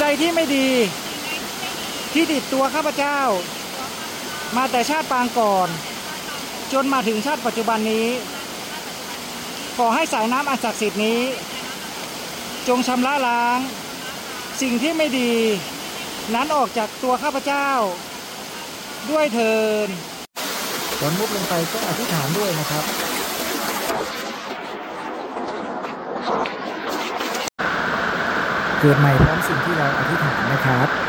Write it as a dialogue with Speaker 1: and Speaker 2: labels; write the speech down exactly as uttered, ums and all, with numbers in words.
Speaker 1: ที่ไม่ดีที่ติดตัวข้าพเจ้ามาแต่ชาติปางก่อนจนมาถึงชาติปัจจุบันนี้ขอให้สายน้ำอันศักดิ์สิทธิ์นี้จงชำระล้างสิ่งที่ไม่ดีนั้นออกจากตัวข้าพเจ้าด้วยเถิดก่อนมุดลงไปก็อธิษฐานด้วยนะครับเกิดใหม่พร้อมสิ่งที่เราอธิษฐานนะครับ